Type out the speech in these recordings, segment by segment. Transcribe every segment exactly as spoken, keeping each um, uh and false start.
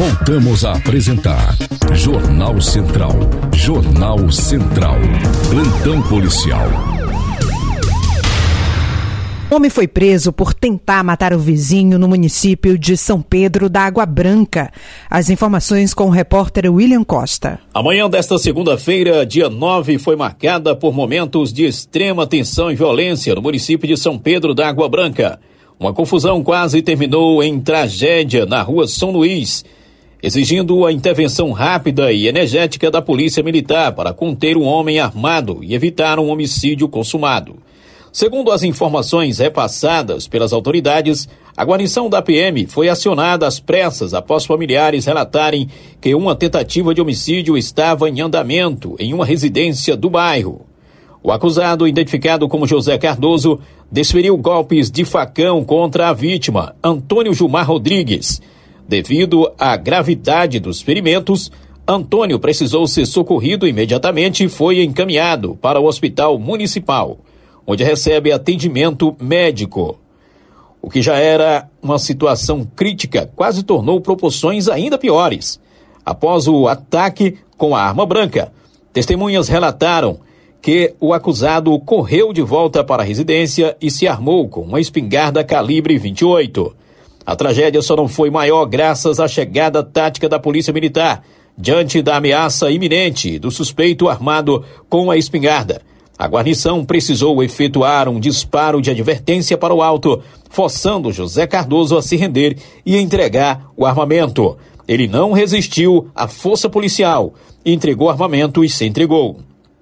Voltamos a apresentar Jornal Central. Jornal Central. Plantão policial. Um homem foi preso por tentar matar o vizinho no município de São Pedro da Água Branca. As informações com o repórter William Costa. A manhã desta segunda-feira, dia nove, foi marcada por momentos de extrema tensão e violência no município de São Pedro da Água Branca. Uma confusão quase terminou em tragédia na rua São Luís, exigindo a intervenção rápida e energética da Polícia Militar para conter um homem armado e evitar um homicídio consumado. Segundo as informações repassadas pelas autoridades, a guarnição da P M foi acionada às pressas após familiares relatarem que uma tentativa de homicídio estava em andamento em uma residência do bairro. O acusado, identificado como José Cardoso, desferiu golpes de facão contra a vítima, Antônio Gilmar Rodrigues. Devido à gravidade dos ferimentos, Antônio precisou ser socorrido imediatamente e foi encaminhado para o Hospital Municipal, onde recebe atendimento médico. O que já era uma situação crítica quase tornou proporções ainda piores. Após o ataque com a arma branca, testemunhas relataram que o acusado correu de volta para a residência e se armou com uma espingarda calibre vinte e oito. A tragédia só não foi maior graças à chegada tática da Polícia Militar, diante da ameaça iminente do suspeito armado com a espingarda. A guarnição precisou efetuar um disparo de advertência para o alto, forçando José Cardoso a se render e entregar o armamento. Ele não resistiu à força policial, entregou o armamento e se entregou.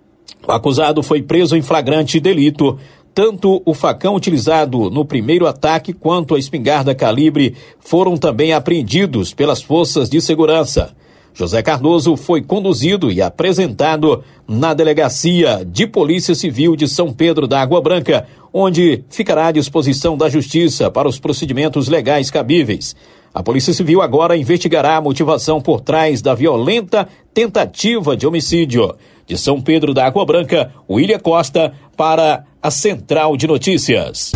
O acusado foi preso em flagrante delito. Tanto o facão utilizado no primeiro ataque quanto a espingarda calibre foram também apreendidos pelas forças de segurança. José Cardoso foi conduzido e apresentado na Delegacia de Polícia Civil de São Pedro da Água Branca, onde ficará à disposição da Justiça para os procedimentos legais cabíveis. A Polícia Civil agora investigará a motivação por trás da violenta tentativa de homicídio. De São Pedro da Água Branca, William Costa para a Central de Notícias.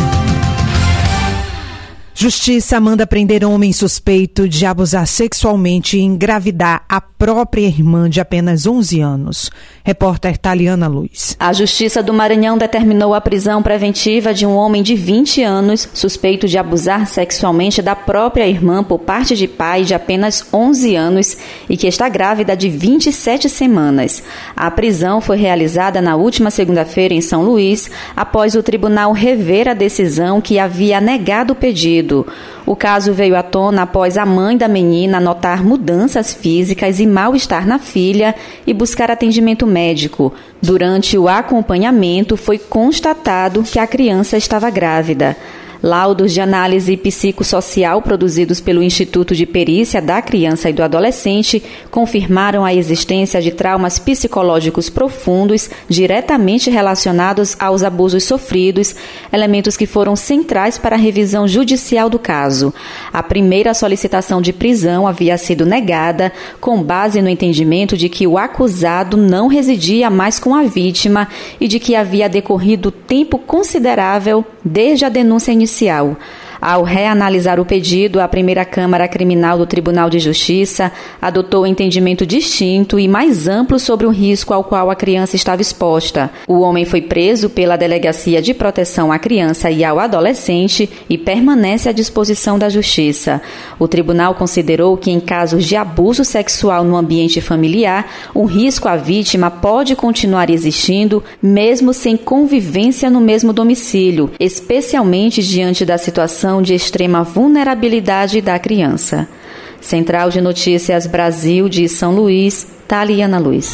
Justiça manda prender homem suspeito de abusar sexualmente e engravidar a própria irmã de apenas onze anos. Repórter Taliana Luz. A Justiça do Maranhão determinou a prisão preventiva de um homem de vinte anos suspeito de abusar sexualmente da própria irmã por parte de pai de apenas onze anos e que está grávida de vinte e sete semanas. A prisão foi realizada na última segunda-feira em São Luís, após o tribunal rever a decisão que havia negado o pedido. O caso veio à tona após a mãe da menina notar mudanças físicas e mal-estar na filha e buscar atendimento médico. Durante o acompanhamento, foi constatado que a criança estava grávida. Laudos de análise psicossocial produzidos pelo Instituto de Perícia da Criança e do Adolescente confirmaram a existência de traumas psicológicos profundos diretamente relacionados aos abusos sofridos, elementos que foram centrais para a revisão judicial do caso. A primeira solicitação de prisão havia sido negada, com base no entendimento de que o acusado não residia mais com a vítima e de que havia decorrido tempo considerável desde a denúncia inicial. Inicial. Ao reanalisar o pedido, a primeira Câmara Criminal do Tribunal de Justiça adotou um entendimento distinto e mais amplo sobre o risco ao qual a criança estava exposta. O homem foi preso pela Delegacia de Proteção à Criança e ao Adolescente e permanece à disposição da Justiça. O tribunal considerou que, em casos de abuso sexual no ambiente familiar, o risco à vítima pode continuar existindo, mesmo sem convivência no mesmo domicílio, especialmente diante da situação de extrema vulnerabilidade da criança. Central de Notícias Brasil de São Luís, Taliana Luz.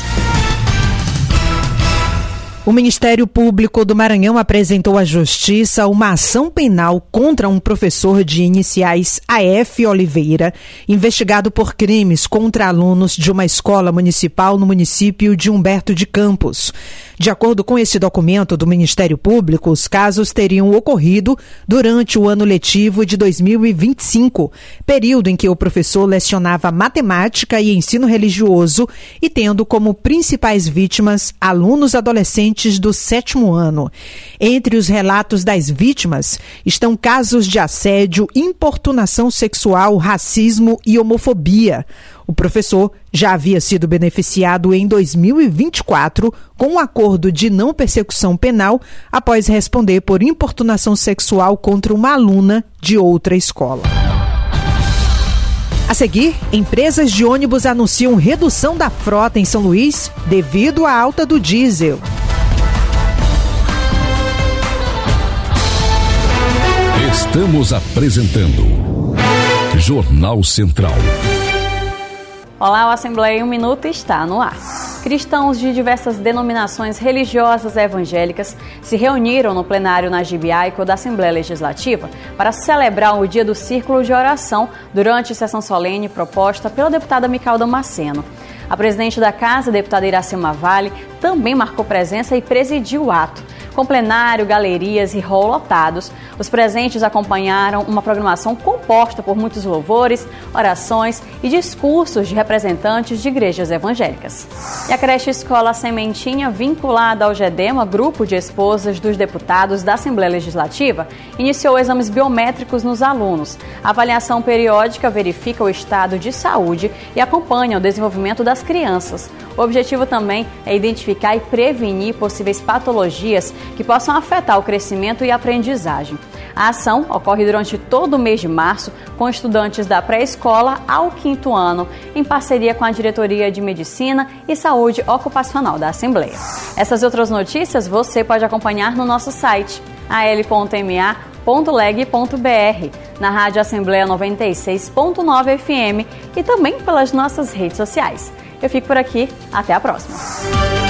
O Ministério Público do Maranhão apresentou à Justiça uma ação penal contra um professor de iniciais A F Oliveira, investigado por crimes contra alunos de uma escola municipal no município de Humberto de Campos. De acordo com esse documento do Ministério Público, os casos teriam ocorrido durante o ano letivo de dois mil e vinte e cinco, período em que o professor lecionava matemática e ensino religioso e tendo como principais vítimas alunos adolescentes adolescentes do sétimo ano. Entre os relatos das vítimas estão casos de assédio, importunação sexual, racismo e homofobia. O professor já havia sido beneficiado em dois mil e vinte e quatro com um acordo de não persecução penal após responder por importunação sexual contra uma aluna de outra escola. A seguir, empresas de ônibus anunciam redução da frota em São Luís devido à alta do diesel. Estamos apresentando Jornal Central. Olá, o Assembleia em um Minuto está no ar. Cristãos de diversas denominações religiosas evangélicas se reuniram no plenário nagibiaico da Assembleia Legislativa para celebrar o Dia do Círculo de Oração durante sessão solene proposta pela deputada Micael Damasceno. A presidente da Casa, a deputada Iracema Vale, também marcou presença e presidiu o ato. Com plenário, galerias e hall lotados, os presentes acompanharam uma programação composta por muitos louvores, orações e discursos de representantes de igrejas evangélicas. E a creche Escola Sementinha, vinculada ao GEDEMA, grupo de esposas dos deputados da Assembleia Legislativa, iniciou exames biométricos nos alunos. A avaliação periódica verifica o estado de saúde e acompanha o desenvolvimento das crianças. O objetivo também é identificar e prevenir possíveis patologias que possam afetar o crescimento e a aprendizagem. A ação ocorre durante todo o mês de março com estudantes da pré-escola ao quinto ano, em parceria com a Diretoria de Medicina e Saúde Ocupacional da Assembleia. Essas e outras notícias você pode acompanhar no nosso site, a l ponto m a ponto leg ponto b r, na Rádio Assembleia noventa e seis ponto nove F M e também pelas nossas redes sociais. Eu fico por aqui, até a próxima.